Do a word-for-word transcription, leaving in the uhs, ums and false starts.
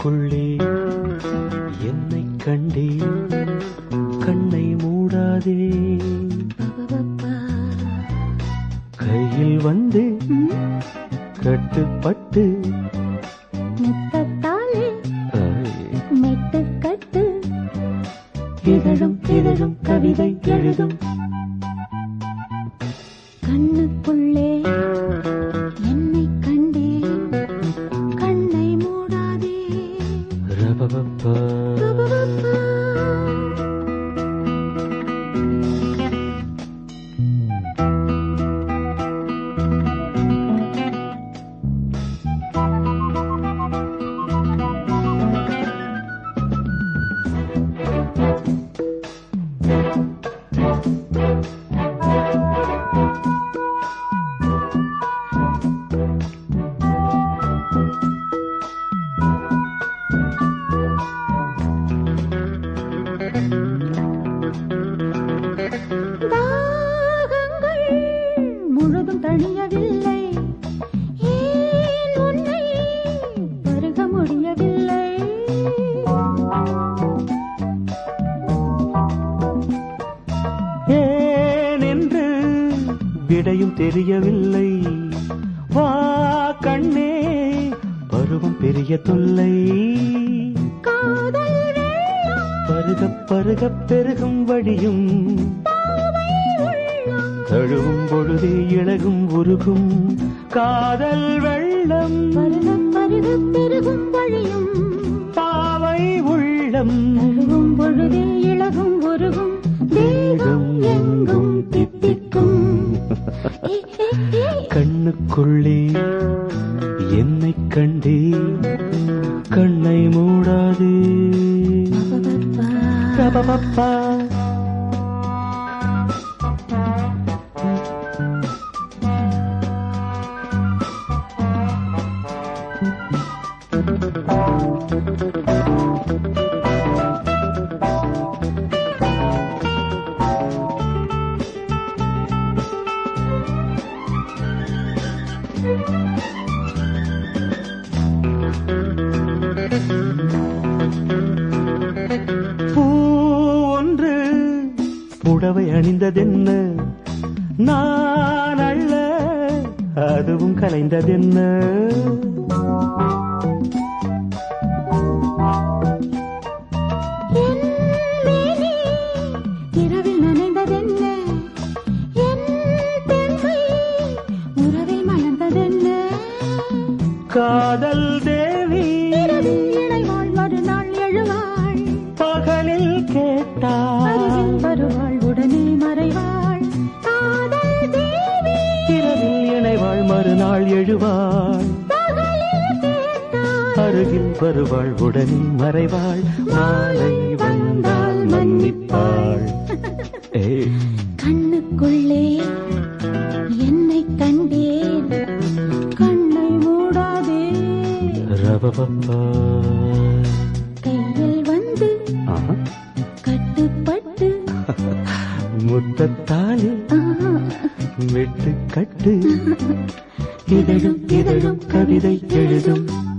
கண்ணுக்குள்ளே என்னை கண்டே கண்ணை மூடாதே கையில் வந்து கட்டுப்பட்டு முத்தத்தாலே மெட்டுக்கட்டு இதழும் இதழும் கவிதை எழுதும் கண்ணுக்குள்ளே என்னை கண்டே கண்ணை மூடாதே ரபபப்பா தாகங்கள் முழுதும் தணியவில்லை ஏன் உன்னை பருக முடியவில்லை ஏனென்று விடையும் தெரியவில்லை வா கண்ணே பருவம் பெரிய தொல்லை காதல் வெள்ளம் பருக பருக பெருகும் வழியும் தழுவும் பொழுதே இழகும் உருகும் காதல் வெள்ளம் பருக பருக பெருகும் வழியும் பாவை உள்ளம் தழுவும் பொழுதே இழகும் உருகும் தேகம் எங்கும் தித்திக்கும் கண்ணுக்குள்ளே என்னை கண்டே கண்ணை மூடாதே ரபபப்பா பூ ஒன்று புடவை அணிந்ததென்ன நான் அல்ல அதுவும் கலைந்ததென்ன என் மேனி இரவில் நனைந்ததென்ன என் பெண்மை உறவில் மலர்ந்ததென்ன காதல் தேவி இரவில் இணைவாள் மறுநாள் எழுவாள் பகலில் கேட்டாள் அருகில் வருவாள் உடனே மறைவாள் காதல் தேவி இரவில் இணைவாள் மறுநாள் எழுவாள் பகலில் கேட்டாள் அருகில் வருவாள் உடனே மறைவாள் மாலை வந்தால் மன்னிப்பாள் ஏய் கண்ணுக்குள்ளே என்னை கண்டேன் கண்ணை மூடாதே ரபபப்பா கையில் வந்து ஆஹா. கட்டுப்பட்டு முத்தத்தாலே ஆஹா, வெட்டு கட்டு இதழும் இதழும் கவிதை எழுதும்